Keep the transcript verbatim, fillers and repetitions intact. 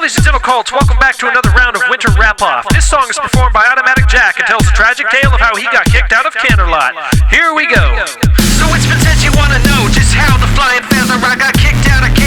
Ladies and gentlemen, Colts, welcome back to another round of Winter Wrap-Off. This song is performed by Automatic Jack and tells the tragic tale of how he got kicked out of Canterlot. Here we go. So it's pretend you wanna know just how the flying feather I got kicked out of